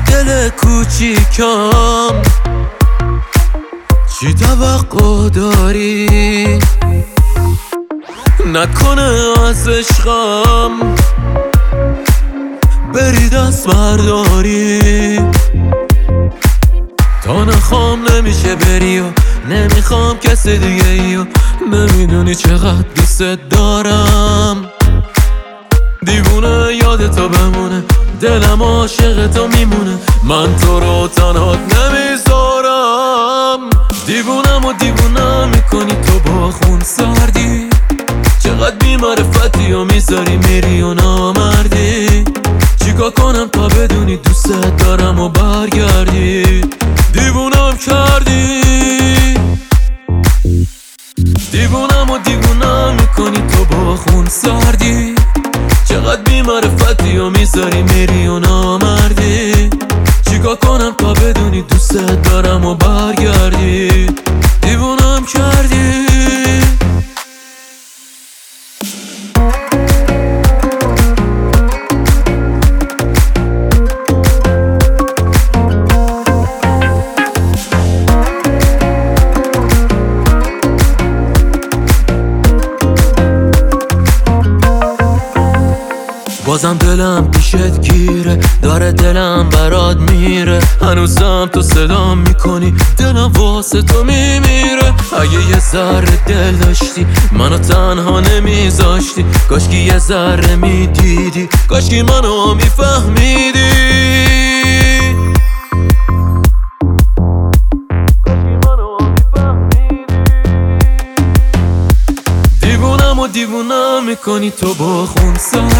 دل کوچیکم چی توقع داری؟ نکنه از عشقم بری دست برداری. تا نخوام نمیشه بری و نمیخوام کسی دیگه ای و نمیدونی چقدر دوست دارم. دیوونه یادتو بمونه، دلم عاشق تو میمونه، من تو رو تنهات نمیذارم. دیوونم و دیوونه میکنی تو با خون سردی، چقدر بی‌معرفتی و میذاری میری و نامردی. چیکار کنم تا بدونی دوست دارم و برگردی؟ دیوونم کردی، دیوونم و دیوونم میکنی تو با خون سردی، چقدر بی‌معرفتی و میذاری میری و نامردی. چیکار کنم تا بدونی دوست دارم و برگردی؟ دیوونم کردی. بازم دلم پیشت گیره، داره دلم برات میره، هنوزم تو صدام میکنی، دلم واسه تو میمیره. اگه یه ذره دل داشتی منو تنها نمیذاشتی، کاشکی یه ذره میدیدی، کاشکی منو میفهمیدی. دیوونم و دیوونم میکنی تو با خون سر